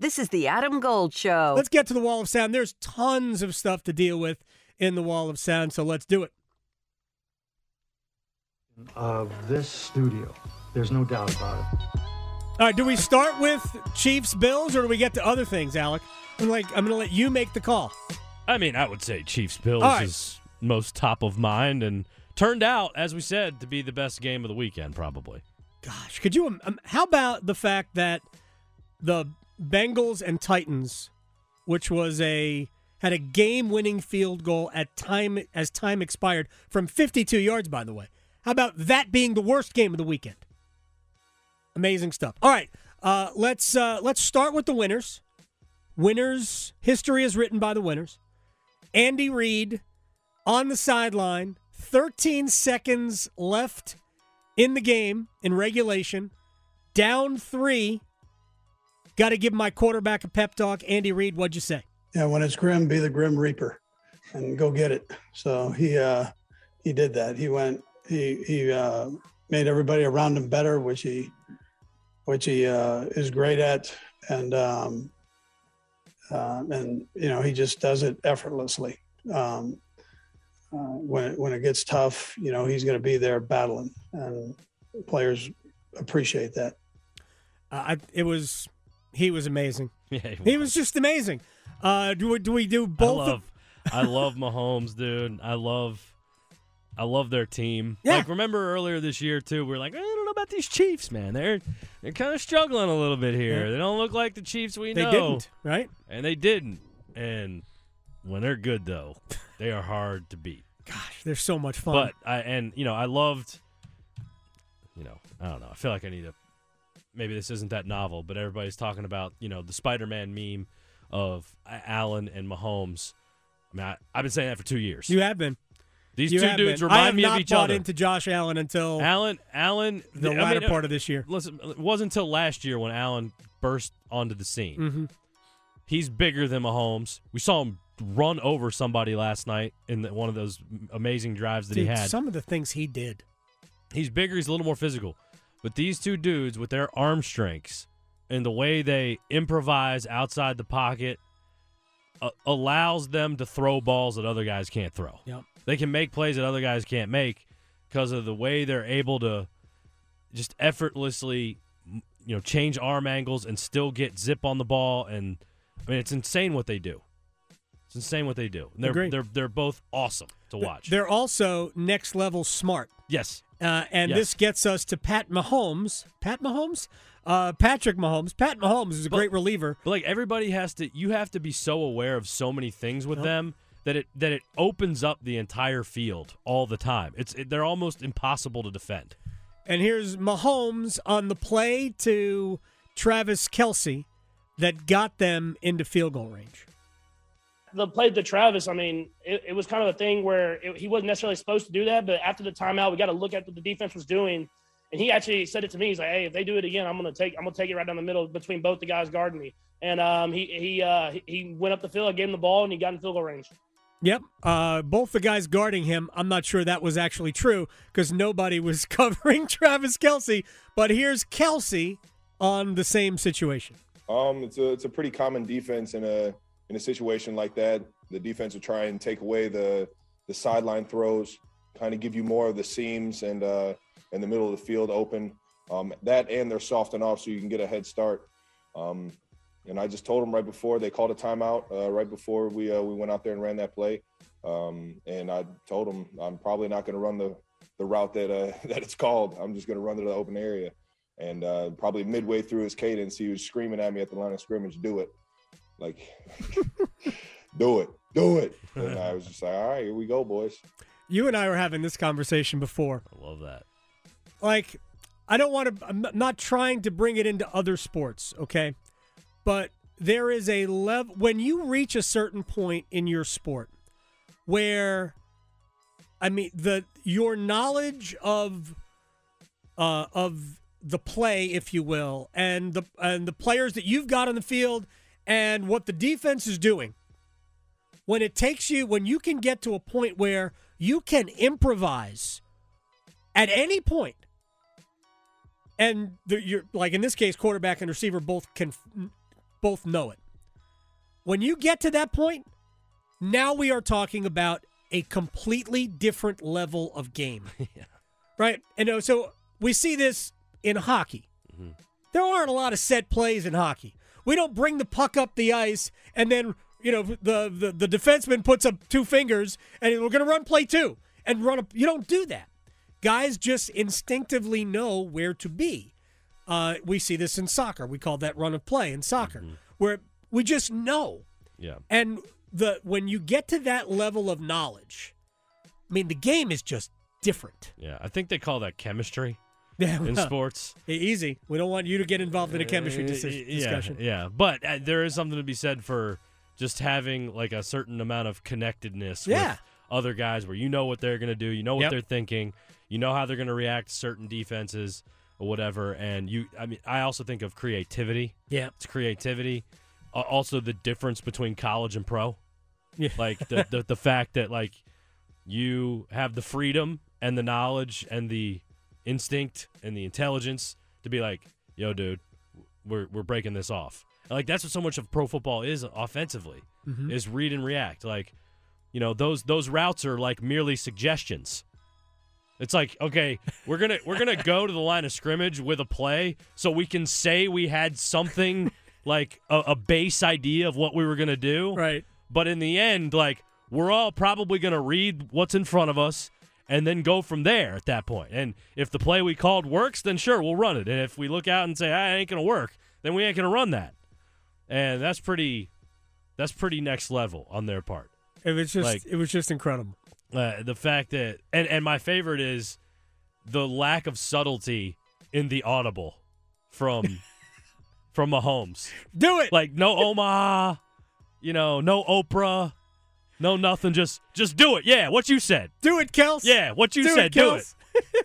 This is the Adam Gold Show. Let's get to the Wall of Sound. There's tons of stuff to deal with in the Wall of Sound, so let's do it. Of this studio, there's no doubt about it. All right, do we start with Chiefs-Bills, or do we get to other things, Alec? I'm going to let you make the call. I mean, I would say Chiefs-Bills right. is most top of mind and turned out, as we said, to be the best game of the weekend, probably. Gosh, could you? How about the fact that the Bengals and Titans, which had a game-winning field goal as time expired from 52 yards, by the way. How about that being the worst game of the weekend? Amazing stuff. All right, let's start with the winners. Winners, history is written by the winners. Andy Reid on the sideline, 13 seconds left in the game in regulation, down 3. Got to give my quarterback a pep talk. Andy Reid, what'd you say? Yeah, when it's grim, be the Grim Reaper and go get it. So he did that. He made everybody around him better, which he is great at, and he just does it effortlessly. When it gets tough, he's going to be there battling, and players appreciate that. He was amazing. Yeah, he was just amazing. Do we do both? I love Mahomes, dude. I love their team. Yeah. Like, remember earlier this year, too, we were like, I don't know about these Chiefs, man. They're kind of struggling a little bit here. Yeah. They don't look like the Chiefs we know. They didn't, right? And they didn't. And when they're good, though, they are hard to beat. Gosh, they're so much fun. But, I loved, I don't know. I feel like I need to, maybe this isn't that novel, but everybody's talking about, the Spider-Man meme of Allen and Mahomes. I mean, I've been saying that for 2 years. You have been. These two dudes remind me of each I have not bought other. into Josh Allen until Allen, the latter part of this year. Listen, it wasn't until last year when Allen burst onto the scene. Mm-hmm. He's bigger than Mahomes. We saw him run over somebody last night in one of those amazing drives that he had. Some of the things he did. He's bigger. He's a little more physical. But these two dudes, with their arm strengths and the way they improvise outside the pocket, allows them to throw balls that other guys can't throw. Yep. They can make plays that other guys can't make because of the way they're able to just effortlessly, change arm angles and still get zip on the ball. And I mean, it's insane what they do. It's insane what they do. And they're both awesome to watch. They're also next level smart. Yes. Yes. This gets us to Patrick Mahomes. Pat Mahomes is a great reliever. But like everybody you have to be so aware of so many things with them that it opens up the entire field all the time. They're almost impossible to defend. And here's Mahomes on the play to Travis Kelce that got them into field goal range. The play to Travis, I mean, it was kind of a thing where he wasn't necessarily supposed to do that, but after the timeout, we got to look at what the defense was doing. And he actually said it to me. He's like, "Hey, if they do it again, I'm gonna take it right down the middle between both the guys guarding me." And he went up the field, I gave him the ball, and he got in field goal range. Yep. Both the guys guarding him, I'm not sure that was actually true because nobody was covering Travis Kelce. But here's Kelce on the same situation. It's a pretty common defense in a situation like that. The defense will try and take away the sideline throws, kind of give you more of the seams and in the middle of the field open. That and they're softened off so you can get a head start. And I just told them right before they called a timeout, right before we went out there and ran that play. And I told them I'm probably not going to run the route that it's called. I'm just going to run to the open area. And probably midway through his cadence, he was screaming at me at the line of scrimmage, "Do it." Like, do it. And I was just like, all right, here we go, boys. You and I were having this conversation before. I love that. Like, I'm not trying to bring it into other sports, okay? But there is a level, when you reach a certain point in your sport where, I mean, your knowledge of the play, if you will, and the players that you've got on the field and what the defense is doing, when you can get to a point where you can improvise at any point, and you're like in this case, quarterback and receiver both can both know it. When you get to that point, now we are talking about a completely different level of game. Yeah. Right? And so we see this in hockey. Mm-hmm. There aren't a lot of set plays in hockey. We don't bring the puck up the ice and then, the defenseman puts up two fingers and we're going to run play two and run up. You don't do that. Guys just instinctively know where to be. We see this in soccer. We call that run of play in soccer, where we just know. Yeah. And when you get to that level of knowledge, I mean, the game is just different. Yeah. I think they call that chemistry Yeah, in sports. Easy. We don't want you to get involved in a chemistry discussion. Yeah. But there is something to be said for just having like a certain amount of connectedness with other guys where you know what they're going to do, you know what they're thinking, you know how they're going to react to certain defenses or whatever. And I also think of creativity. Yeah. It's creativity. Also the difference between college and pro. Yeah. Like the fact that like you have the freedom and the knowledge and the instinct and the intelligence to be like, yo, dude, we're breaking this off. And like that's what so much of pro football is offensively, is read and react. Like, those routes are like merely suggestions. It's like, okay, we're gonna go to the line of scrimmage with a play so we can say we had something like a base idea of what we were gonna do. Right. But in the end, like, we're all probably gonna read what's in front of us and then go from there at that point. And if the play we called works, then sure, we'll run it. And if we look out and say, it ain't going to work, then we ain't going to run that. And that's pretty next level on their part. It was just incredible. The fact that, and my favorite is the lack of subtlety in the audible from Mahomes. Do it. Like, no Omaha, no Oprah. No, nothing. Just do it. Yeah, what you said. Do it, Kels. Yeah, what you said. Do it.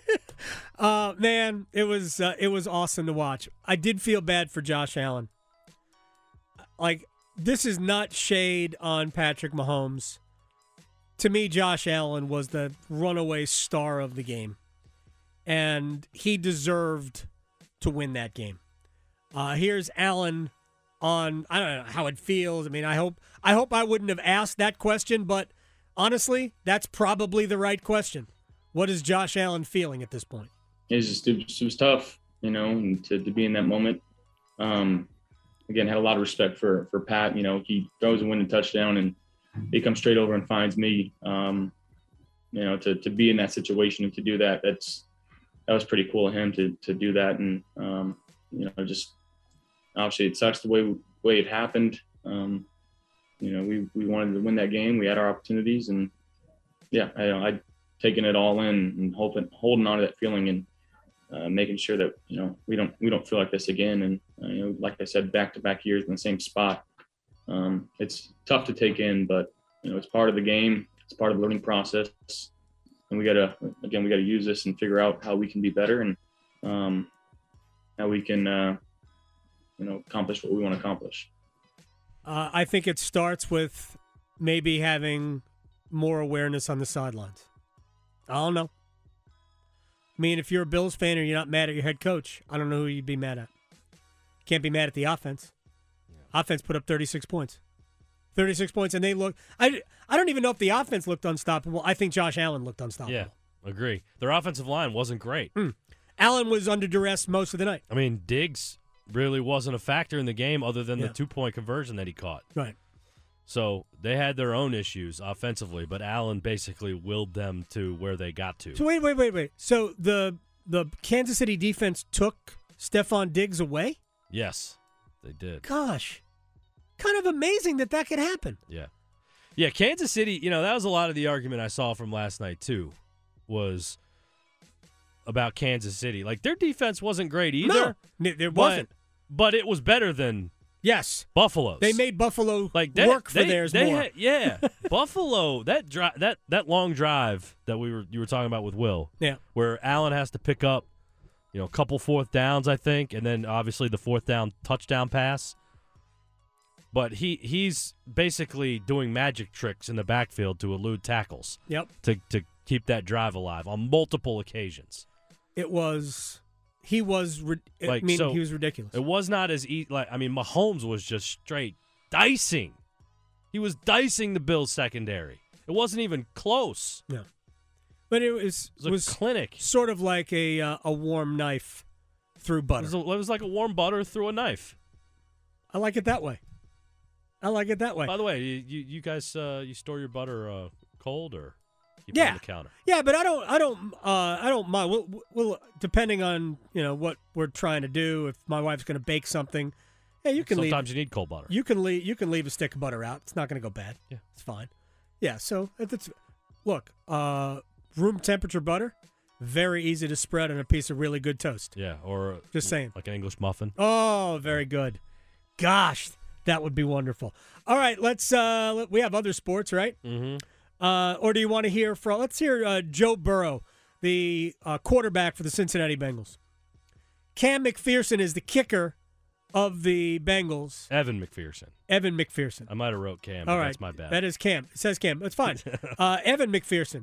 Man, it was awesome to watch. I did feel bad for Josh Allen. Like, this is not shade on Patrick Mahomes. To me, Josh Allen was the runaway star of the game, and he deserved to win that game. Here's Allen on, I don't know how it feels. I mean, I hope I wouldn't have asked that question, but honestly, that's probably the right question. What is Josh Allen feeling at this point? It was tough, and to be in that moment. Again, had a lot of respect for Pat. He throws a winning touchdown and he comes straight over and finds me. To be in that situation and to do that, that was pretty cool of him to do that. And just obviously it sucks the way it happened. We wanted to win that game. We had our opportunities, and I'd taken it all in and holding on to that feeling and making sure that we don't feel like this again. And like I said, back-to-back years in the same spot. It's tough to take in, but it's part of the game. It's part of the learning process, and we gotta use this and figure out how we can be better and how we can accomplish what we want to accomplish. I think it starts with maybe having more awareness on the sidelines. I don't know. I mean, if you're a Bills fan and you're not mad at your head coach, I don't know who you'd be mad at. Can't be mad at the offense. Yeah. Offense put up 36 points. 36 points, and they look – I don't even know if the offense looked unstoppable. I think Josh Allen looked unstoppable. Yeah, agree. Their offensive line wasn't great. Allen was under duress most of the night. I mean, Diggs really wasn't a factor in the game other than the 2-point conversion that he caught. Right. So they had their own issues offensively, but Allen basically willed them to where they got to. So wait. So the Kansas City defense took Stephon Diggs away? Yes, they did. Gosh. Kind of amazing that could happen. Yeah. Yeah, Kansas City, that was a lot of the argument I saw from last night, too, was about Kansas City. Like, their defense wasn't great either. No, it wasn't. But it was better than Buffalo's. They made Buffalo work for theirs more. Buffalo, that long drive that you were talking about with Will, where Allen has to pick up, a couple fourth downs, I think, and then obviously the fourth down touchdown pass. But he's basically doing magic tricks in the backfield to elude tackles. Yep. To keep that drive alive on multiple occasions. It was he was. Like, he so was ridiculous. It was not as easy. Like, I mean, Mahomes was just straight dicing. He was dicing the Bills secondary. It wasn't even close. No, but it was a clinic. Sort of like a warm knife through butter. It was like a warm butter through a knife. I like it that way. By the way, you guys you store your butter cold or keep it Yeah. on the counter? Yeah, but I don't mind. We'll depending on what we're trying to do. If my wife's going to bake something, yeah, you can Sometimes leave. you need cold butter. You can leave a stick of butter out. It's not going to go bad. Yeah. It's fine. Yeah. So if it's look, room temperature butter, very easy to spread on a piece of really good toast. Yeah, or Just saying. like an English muffin. Oh, very good. Gosh, that would be wonderful. All right, let's. We have other sports, right? Mm-hmm. Or do you want to hear from? Let's hear Joe Burrow, the quarterback for the Cincinnati Bengals. Cam McPherson is the kicker of the Bengals. Evan McPherson. I might have wrote Cam, but All right, that's my bad. That is Cam. It says Cam. That's fine. Evan McPherson.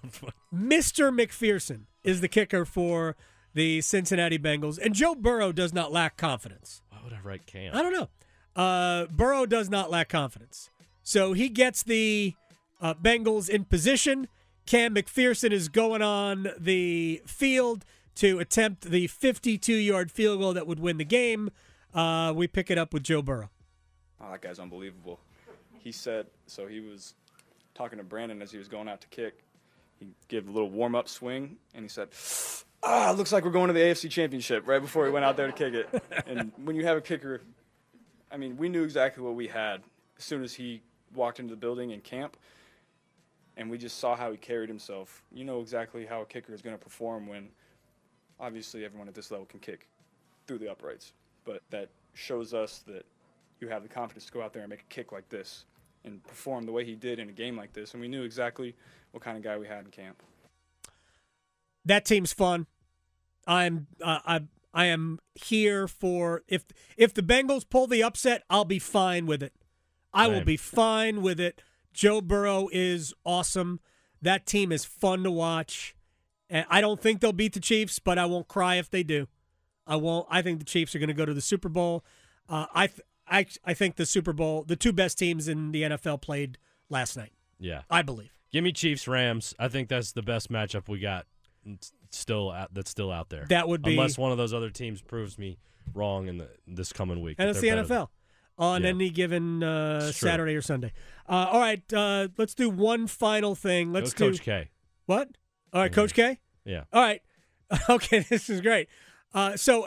Mr. McPherson is the kicker for the Cincinnati Bengals, and Joe Burrow does not lack confidence. Why would I write Cam? I don't know. Burrow does not lack confidence. So he gets the Bengals in position. Cam McPherson is going on the field to attempt the 52-yard field goal that would win the game. We pick it up with Joe Burrow. Oh, that guy's unbelievable. He said, so he was talking to Brandon as he was going out to kick. He gave a little warm-up swing, and he said, it looks like we're going to the AFC Championship right before he went out there to kick it. And when you have a kicker, I mean, we knew exactly what we had as soon as he walked into the building in camp, and we just saw how he carried himself. You know exactly how a kicker is going to perform when obviously everyone at this level can kick through the uprights. But that shows us that you have the confidence to go out there and make a kick like this and perform the way he did in a game like this. And we knew exactly what kind of guy we had in camp. That team's fun. I am here for if the Bengals pull the upset, I'll be fine with it. I will be fine with it. Joe Burrow is awesome. That team is fun to watch. And I don't think they'll beat the Chiefs, but I won't cry if they do. I won't. I think the Chiefs are going to go to the Super Bowl. I think the Super Bowl, the two best teams in the NFL played last night. Yeah, I believe. Give me Chiefs Rams. I think that's the best matchup we got. That's still out there. That would be, unless one of those other teams proves me wrong in this coming week. And it's the NFL on any given Saturday or Sunday. All right, let's do one final thing. Let's do Coach K. What? All right, Coach K. Yeah. All right. Okay, this is great. So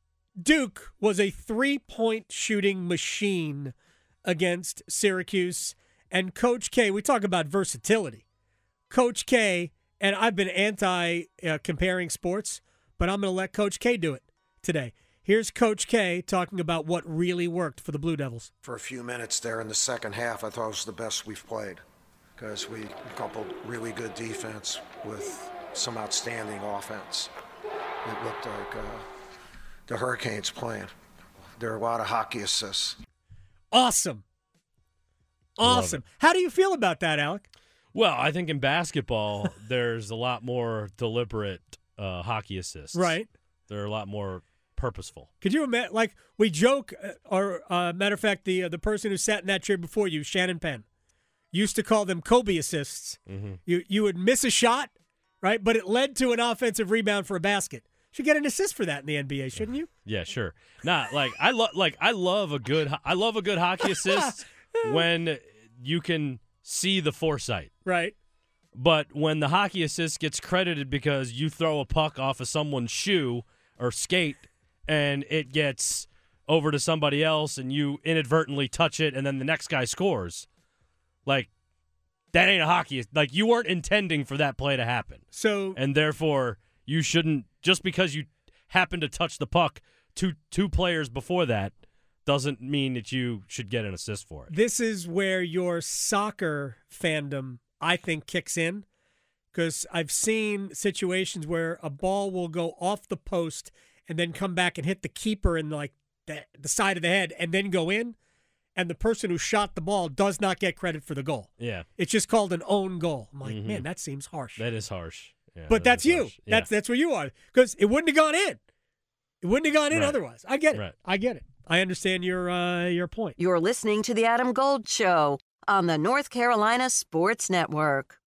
Duke was a 3-point shooting machine against Syracuse, and Coach K. We talk about versatility. Coach K. And I've been anti-comparing sports, but I'm going to let Coach K do it today. Here's Coach K talking about what really worked for the Blue Devils. For a few minutes there in the second half, I thought it was the best we've played because we coupled really good defense with some outstanding offense. It looked like the Hurricanes playing. There are a lot of hockey assists. Awesome. How do you feel about that, Alec? Well, I think in basketball, there's a lot more deliberate hockey assists. Right. They're a lot more purposeful. Could you imagine, like, we joke, or matter of fact, the person who sat in that chair before you, Shannon Penn, used to call them Kobe assists. Mm-hmm. You would miss a shot, right, but it led to an offensive rebound for a basket. Should get an assist for that in the NBA, shouldn't you? Yeah, sure. I love a good hockey assist when you can see the foresight. Right. But when the hockey assist gets credited because you throw a puck off of someone's shoe or skate and it gets over to somebody else and you inadvertently touch it and then the next guy scores, like, that ain't a hockey. Like, you weren't intending for that play to happen. So, and therefore, you shouldn't, just because you happen to touch the puck two players before that, doesn't mean that you should get an assist for it. This is where your soccer fandom, I think, kicks in, because I've seen situations where a ball will go off the post and then come back and hit the keeper in like the side of the head and then go in, and the person who shot the ball does not get credit for the goal. Yeah. It's just called an own goal. I'm like, man, that seems harsh. That is harsh. Yeah, but that's you. Yeah. That's where you are, because it wouldn't have gone in. It wouldn't have gone in Right. otherwise. I get it. Right. I get it. I understand your point. You're listening to The Adam Gold Show on the North Carolina Sports Network.